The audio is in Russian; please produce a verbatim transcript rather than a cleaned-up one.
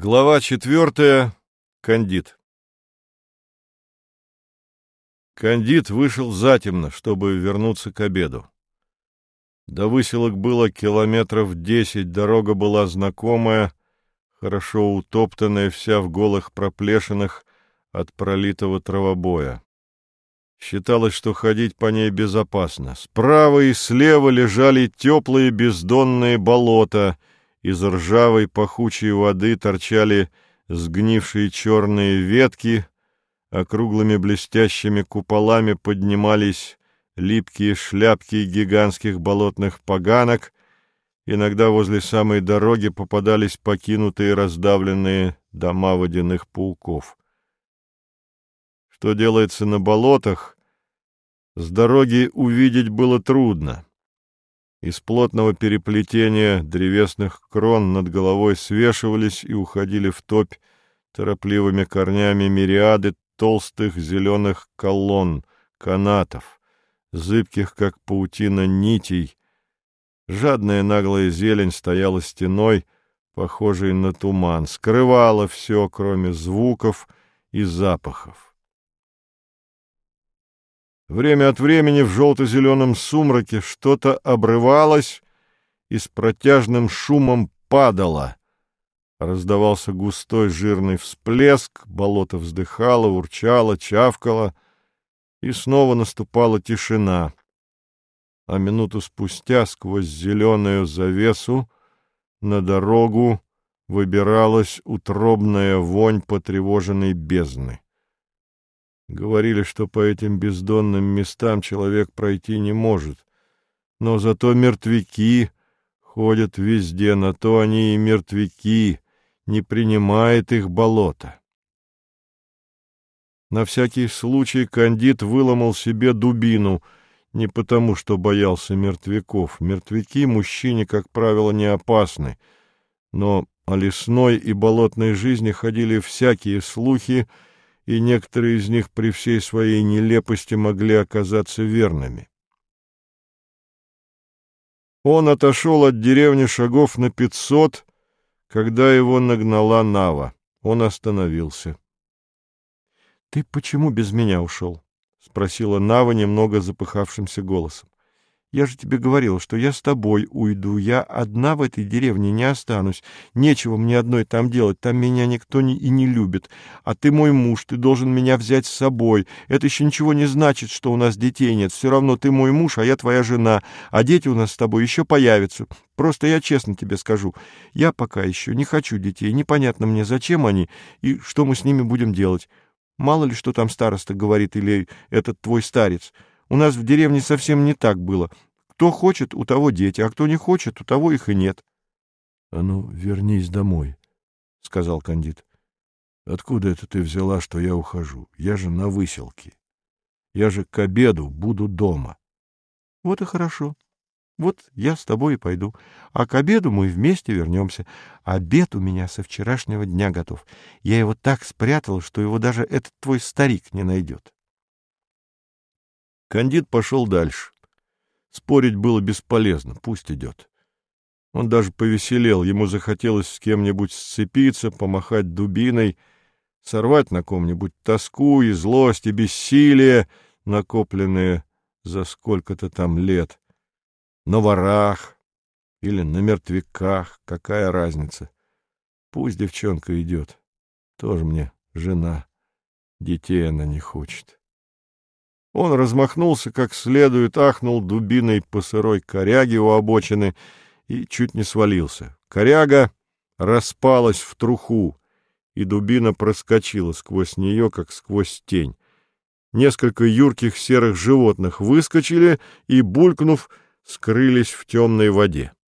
Глава четвертая. Кандид. Кандид вышел затемно, чтобы вернуться к обеду. До выселок было километров десять, дорога была знакомая, хорошо утоптанная, вся в голых проплешинах от пролитого травобоя. Считалось, что ходить по ней безопасно. Справа и слева лежали теплые бездонные болота. Из ржавой пахучей воды торчали сгнившие черные ветки, округлыми блестящими куполами поднимались липкие шляпки гигантских болотных поганок, иногда возле самой дороги попадались покинутые раздавленные дома водяных пауков. Что делается на болотах, с дороги увидеть было трудно. Из плотного переплетения древесных крон над головой свешивались и уходили в топь торопливыми корнями мириады толстых зеленых колонн, канатов, зыбких, как паутина, нитей. Жадная наглая зелень стояла стеной, похожей на туман, скрывала все, кроме звуков и запахов. Время от времени в желто-зеленом сумраке что-то обрывалось и с протяжным шумом падало. Раздавался густой жирный всплеск, болото вздыхало, урчало, чавкало, и снова наступала тишина. А минуту спустя сквозь зеленую завесу на дорогу выбиралась утробная вонь потревоженной бездны. Говорили, что по этим бездонным местам человек пройти не может, но зато мертвяки ходят везде, на то они и мертвяки, не принимает их болото. На всякий случай Кандид выломал себе дубину, не потому что боялся мертвяков. Мертвяки мужчине, как правило, не опасны, но о лесной и болотной жизни ходили всякие слухи, и некоторые из них при всей своей нелепости могли оказаться верными. Он отошел от деревни шагов на пятьсот, когда его нагнала Нава. Он остановился. — Ты почему без меня ушел? — спросила Нава немного запыхавшимся голосом. — Я же тебе говорила, что я с тобой уйду. Я одна в этой деревне не останусь. Нечего мне одной там делать. Там меня никто не, и не любит. А ты мой муж, ты должен меня взять с собой. Это еще ничего не значит, что у нас детей нет. Все равно ты мой муж, а я твоя жена. А дети у нас с тобой еще появятся. Просто я честно тебе скажу. Я пока еще не хочу детей. Непонятно мне, зачем они и что мы с ними будем делать. Мало ли, что там староста говорит или этот твой старец. У нас в деревне совсем не так было. Кто хочет, у того дети, а кто не хочет, у того их и нет. — А ну, вернись домой, — сказал Кандид. — Откуда это ты взяла, что я ухожу? Я же на выселке. Я же к обеду буду дома. — Вот и хорошо. Вот я с тобой и пойду. А к обеду мы вместе вернемся. Обед у меня со вчерашнего дня готов. Я его так спрятал, что его даже этот твой старик не найдет. Кандид пошел дальше. Спорить было бесполезно, пусть идет. Он даже повеселел, ему захотелось с кем-нибудь сцепиться, помахать дубиной, сорвать на ком-нибудь тоску и злость, и бессилие, накопленные за сколько-то там лет. На ворах или на мертвяках, какая разница? Пусть девчонка идет, тоже мне жена, детей она не хочет. Он размахнулся как следует, ахнул дубиной по сырой коряге у обочины и чуть не свалился. Коряга распалась в труху, и дубина проскочила сквозь нее, как сквозь тень. Несколько юрких серых животных выскочили и, булькнув, скрылись в темной воде.